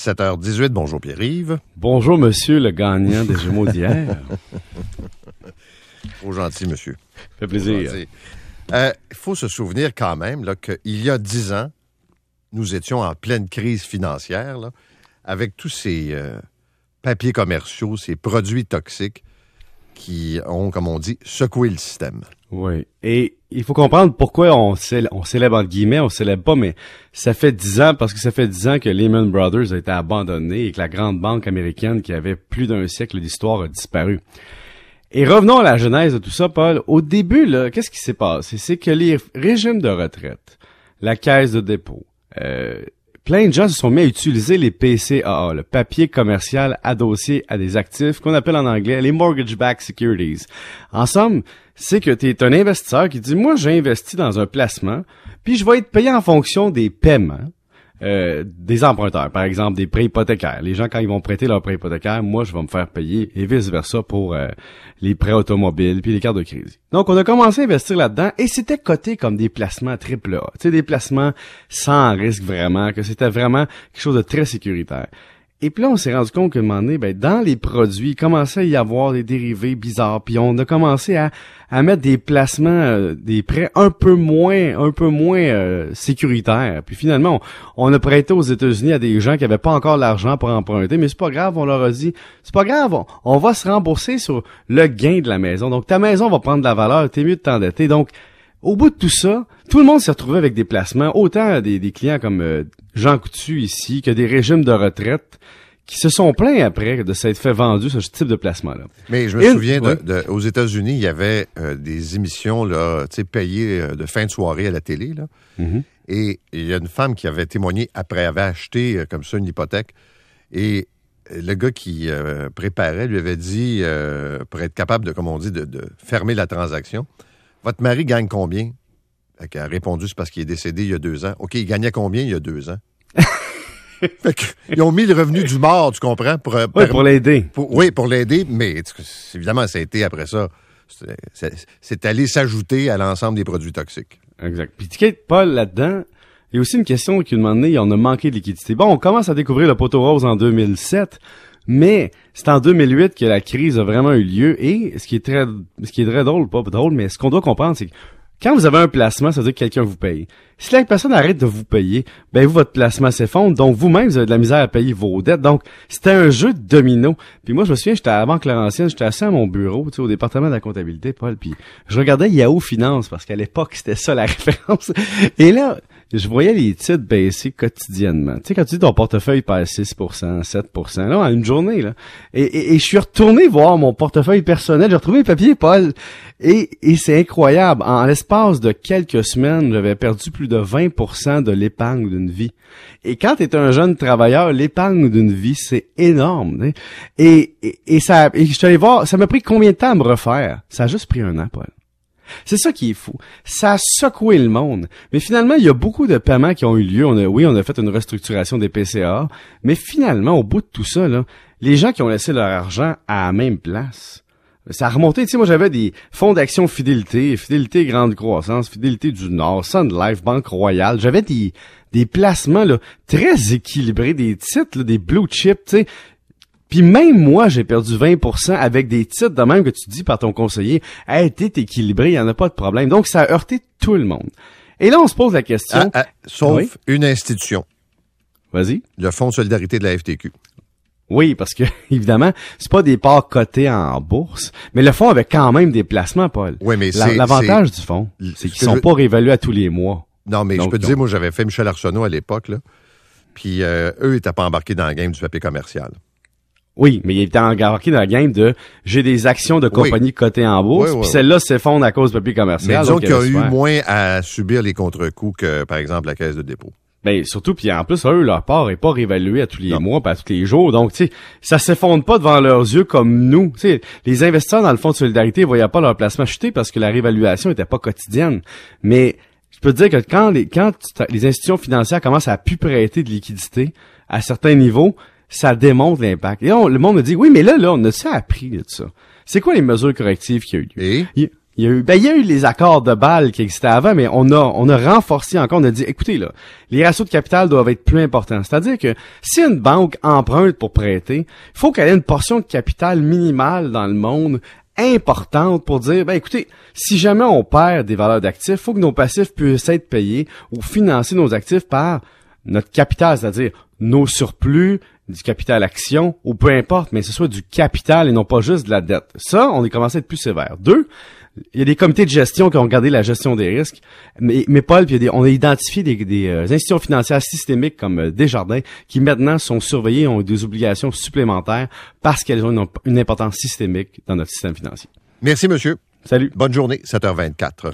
17h18. Bonjour Pierre-Yves. Bonjour monsieur le gagnant des Gémeaux d'hier. Trop gentil, monsieur. Ça fait plaisir. Il faut se souvenir quand même là, qu'il y a 10 ans, nous étions en pleine crise financière là, avec tous ces papiers commerciaux, ces produits toxiques qui ont, comme on dit, secoué le système. Oui. Et il faut comprendre pourquoi on célèbre entre guillemets, on célèbre pas, mais ça fait 10 ans, parce que ça fait 10 ans que Lehman Brothers a été abandonné et que la grande banque américaine qui avait plus d'un siècle d'histoire a disparu. Et revenons à la genèse de tout ça, Paul. Au début, là, qu'est-ce qui s'est passé? C'est que les régimes de retraite, la caisse de dépôt, plein de gens se sont mis à utiliser les PCAA, le papier commercial adossé à des actifs qu'on appelle en anglais les mortgage-backed securities. En somme, c'est que tu es un investisseur qui dit, moi, j'ai investi dans un placement, puis je vais être payé en fonction des paiements des emprunteurs, par exemple des prêts hypothécaires. Les gens, quand ils vont prêter leurs prêts hypothécaires, moi, je vais me faire payer et vice-versa pour les prêts automobiles puis les cartes de crédit. Donc, on a commencé à investir là-dedans et c'était coté comme des placements triple A. Tu sais, des placements sans risque vraiment, que c'était vraiment quelque chose de très sécuritaire. Et puis là, on s'est rendu compte qu'à un moment donné, dans les produits, il commençait à y avoir des dérivés bizarres. Puis on a commencé à mettre des placements, des prêts un peu moins sécuritaires. Puis finalement, on a prêté aux États-Unis à des gens qui avaient pas encore l'argent pour emprunter. Mais c'est pas grave, on leur a dit, c'est pas grave, on va se rembourser sur le gain de la maison. Donc ta maison va prendre de la valeur, t'es mieux de t'endetter. Donc, au bout de tout ça, tout le monde s'est retrouvé avec des placements, autant des clients comme Jean Coutu ici, que des régimes de retraite qui se sont plaints après de s'être fait vendu ce type de placement-là. Mais je me souviens, aux États-Unis, il y avait des émissions là, payées de fin de soirée à la télé. Là. Mm-hmm. Et il y a une femme qui avait témoigné après, avait acheté comme ça une hypothèque. Et le gars qui préparait lui avait dit, pour être capable de, comme on dit, de fermer la transaction, votre mari gagne combien? Elle a répondu, c'est parce qu'il est décédé il y a 2 ans. OK, il gagnait combien il y a 2 ans? Fait qu'ils ont mis le revenu du mort, tu comprends? Pour l'aider. Pour l'aider, mais évidemment, ça a été après ça. C'est allé s'ajouter à l'ensemble des produits toxiques. Exact. Puis, tu sais, Paul, là-dedans, il y a aussi une question qu'à un moment donné, on a manqué de liquidité. Bon, on commence à découvrir le poteau rose en 2007, mais c'est en 2008 que la crise a vraiment eu lieu. Et ce qui est très drôle, pas drôle, mais ce qu'on doit comprendre, c'est que quand vous avez un placement, ça veut dire que quelqu'un vous paye. Si la personne arrête de vous payer, vous, votre placement s'effondre, donc vous-même, vous avez de la misère à payer vos dettes. Donc, c'était un jeu de domino. Puis moi, je me souviens, j'étais à la Banque Laurentienne, j'étais assis à mon bureau, au département de la comptabilité, Paul, puis je regardais Yahoo Finance, parce qu'à l'époque, c'était ça la référence. Et là, je voyais les titres baisser quotidiennement. Tu sais, quand tu dis ton portefeuille perd 6%, 7%, là, en une journée, là. Et je suis retourné voir mon portefeuille personnel, j'ai retrouvé les papiers, Paul. Et c'est incroyable. En l'espace de quelques semaines, j'avais perdu plus de 20% de l'épargne d'une vie. Et quand tu es un jeune travailleur, l'épargne d'une vie, c'est énorme. Et je suis allé voir, ça m'a pris combien de temps à me refaire? Ça a juste pris 1 an, Paul. C'est ça qui est fou. Ça a secoué le monde. Mais finalement, il y a beaucoup de paiements qui ont eu lieu. On a fait une restructuration des PCA. Mais finalement, au bout de tout ça, là, les gens qui ont laissé leur argent à la même place, ça a remonté. Tu sais, moi, j'avais des fonds d'action Fidélité Grande Croissance, Fidélité du Nord, Sun Life, Banque Royale. J'avais des placements là très équilibrés, des titres, là, des blue chips, tu sais. Puis même moi, j'ai perdu 20% avec des titres de même que tu dis par ton conseiller. Hey, t'es équilibré, il n'y en a pas de problème. Donc, ça a heurté tout le monde. Et là, on se pose la question... sauf une institution. Vas-y. Le Fonds de solidarité de la FTQ. Oui, parce que, évidemment, c'est pas des parts cotées en bourse, mais le fonds avait quand même des placements, Paul. Oui, mais l'avantage du fonds, c'est qu'ils sont pas réévalués à tous les mois. Non, mais je peux te dire, moi, j'avais fait Michel Arsenault à l'époque, là. Puis eux n'étaient pas embarqués dans la game du papier commercial. Oui, mais il était embarqué dans la game de j'ai des actions de compagnies cotées en bourse, puis celles-là s'effondrent à cause du papier commercial. Mais disons qu'il y a eu moins à subir les contre-coups que, par exemple, la caisse de dépôt. Ben surtout, puis en plus, eux, leur part est pas réévaluée à tous les mois, pas à tous les jours. Donc, tu sais, ça s'effondre pas devant leurs yeux comme nous. Tu sais, les investisseurs dans le Fonds de solidarité ne voyaient pas leur placement chuter parce que la réévaluation était pas quotidienne. Mais je peux te dire que quand les institutions financières commencent à plus prêter de liquidité à certains niveaux, ça démontre l'impact. Et là, le monde me dit, oui, mais là, on a ça appris de ça. C'est quoi les mesures correctives qu'il y a eu lieu? il y a eu les accords de Bâle qui existaient avant, mais on a renforcé encore, on a dit, écoutez, là, les ratios de capital doivent être plus importants. C'est-à-dire que si une banque emprunte pour prêter, il faut qu'elle ait une portion de capital minimale dans le monde importante pour dire, ben écoutez, si jamais on perd des valeurs d'actifs, il faut que nos passifs puissent être payés ou financer nos actifs par notre capital, c'est-à-dire nos surplus, du capital action, ou peu importe, mais que ce soit du capital et non pas juste de la dette. Ça, on est commencé à être plus sévère. 2, il y a des comités de gestion qui ont regardé la gestion des risques, mais Paul, puis on a identifié des institutions financières systémiques comme Desjardins qui maintenant sont surveillées, ont des obligations supplémentaires parce qu'elles ont une importance systémique dans notre système financier. Merci, monsieur. Salut. Bonne journée, 7h24.